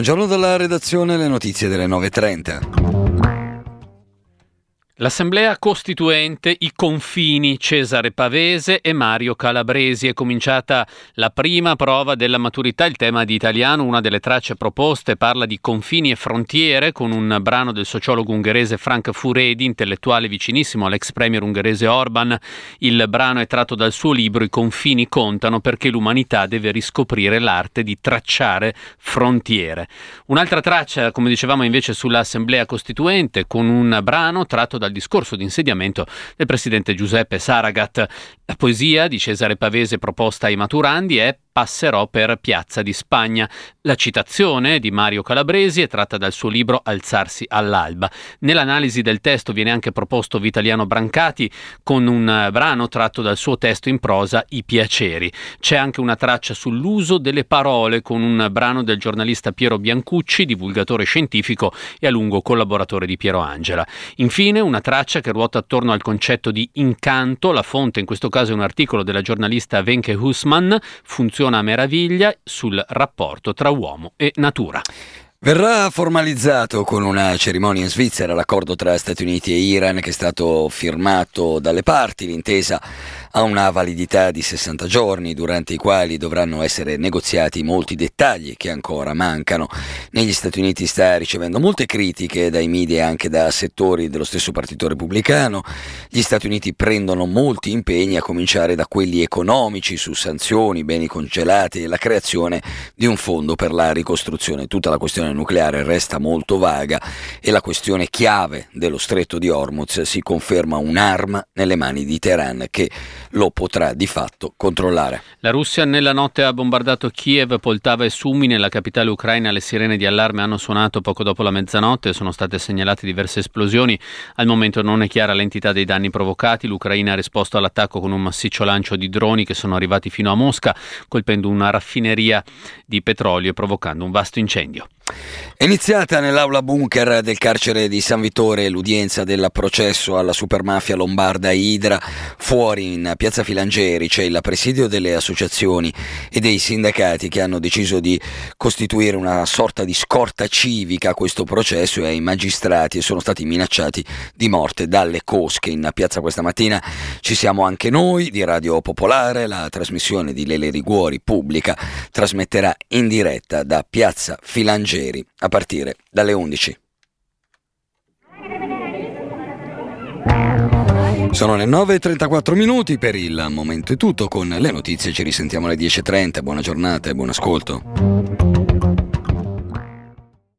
Buongiorno dalla redazione, le notizie delle 9:30. L'Assemblea Costituente, i confini, Cesare Pavese e Mario Calabresi. È cominciata la prima prova della maturità. Il tema di italiano, una delle tracce proposte, parla di confini e frontiere, con un brano del sociologo ungherese Frank Furedi, intellettuale vicinissimo all'ex premier ungherese Orban. Il brano è tratto dal suo libro I confini contano, perché l'umanità deve riscoprire l'arte di tracciare frontiere. Un'altra traccia, come dicevamo invece, sull'Assemblea Costituente, con un brano tratto dal discorso di insediamento del presidente Giuseppe Saragat. La poesia di Cesare Pavese proposta ai maturandi è Passerò per Piazza di Spagna. La citazione di Mario Calabresi è tratta dal suo libro Alzarsi all'alba. Nell'analisi del testo viene anche proposto Vitaliano Brancati con un brano tratto dal suo testo in prosa I piaceri. C'è anche una traccia sull'uso delle parole con un brano del giornalista Piero Biancucci, divulgatore scientifico e a lungo collaboratore di Piero Angela. Infine una traccia che ruota attorno al concetto di incanto. La fonte in questo caso è un articolo della giornalista Wenche Hussmann, Funziona a meraviglia, sul rapporto tra uomo e natura. Verrà formalizzato con una cerimonia in Svizzera l'accordo tra Stati Uniti e Iran che è stato firmato dalle parti. L'intesa ha una validità di 60 giorni durante i quali dovranno essere negoziati molti dettagli che ancora mancano. Negli Stati Uniti sta ricevendo molte critiche dai media e anche da settori dello stesso Partito Repubblicano. Gli Stati Uniti prendono molti impegni, a cominciare da quelli economici su sanzioni, beni congelati e la creazione di un fondo per la ricostruzione. Tutta la questione nucleare resta molto vaga e la questione chiave dello stretto di Hormuz si conferma un'arma nelle mani di Teheran che lo potrà di fatto controllare. La Russia nella notte ha bombardato Kiev, Poltava e Sumi. Nella capitale ucraina le sirene di allarme hanno suonato poco dopo la mezzanotte, sono state segnalate diverse esplosioni. Al momento non è chiara l'entità dei danni provocati. L'Ucraina ha risposto all'attacco con un massiccio lancio di droni che sono arrivati fino a Mosca, colpendo una raffineria di petrolio e provocando un vasto incendio. È iniziata nell'aula bunker del carcere di San Vittore l'udienza del processo alla supermafia lombarda Idra. Fuori in piazza Filangieri c'è il presidio delle associazioni e dei sindacati che hanno deciso di costituire una sorta di scorta civica a questo processo e ai magistrati, e sono stati minacciati di morte dalle cosche. In piazza questa mattina ci siamo anche noi di Radio Popolare. La trasmissione di Lele Liguori Pubblica trasmetterà in diretta da piazza Filangieri a partire dalle 11. Sono le 9:34. Per il momento è tutto. Con le notizie ci risentiamo alle 10:30. Buona giornata e buon ascolto.